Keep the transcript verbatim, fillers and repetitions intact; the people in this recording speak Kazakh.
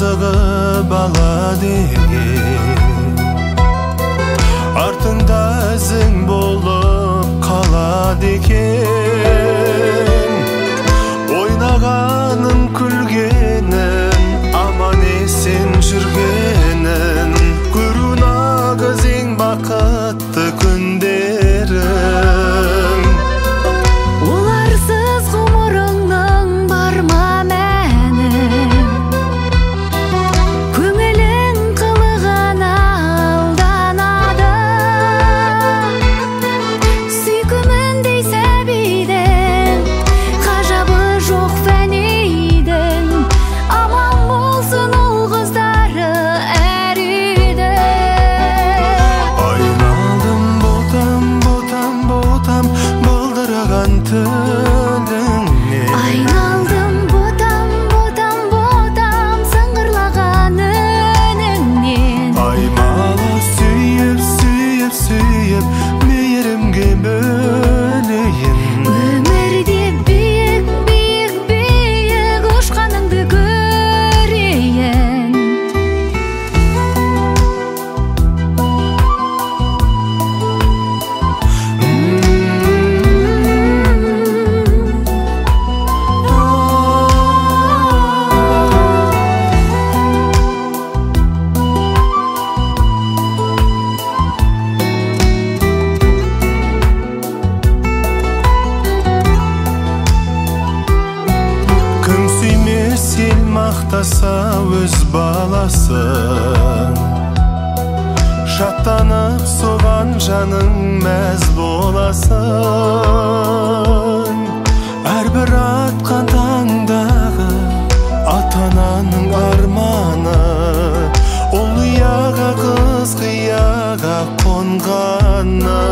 қызығы бала деген, артыңда ізің болып қалады екен. Ойнағаның күлгенін, аман есен жүргенін көру нағыз ең бақытты күндерің. Оларсыз ғұмырыңның бар ма мәні, көңілің қылығына алданады. Сүйкіміндей сәбидің ғажабы жоқ фәнидің, аман болсын ол қыздары әр үйдің. Айналдым ботам, ботам, ботам бұлдыраған түніңнен. Айналдым ботам, ботам, ботам сыңғырлаған үніңнен. Аймала сүйіп, сүйіп, сүйіп мейірімге бөлейін. Өмірде биік, биік, биік ұшқаныңды көрейін. Кім сүймес ел мақтаса өз баласын, шаттанып соған жаның мәз боласын. Әрбір атқан таңдағы ата-ананың арманы, ол ұяға қыз қияға қонғаны.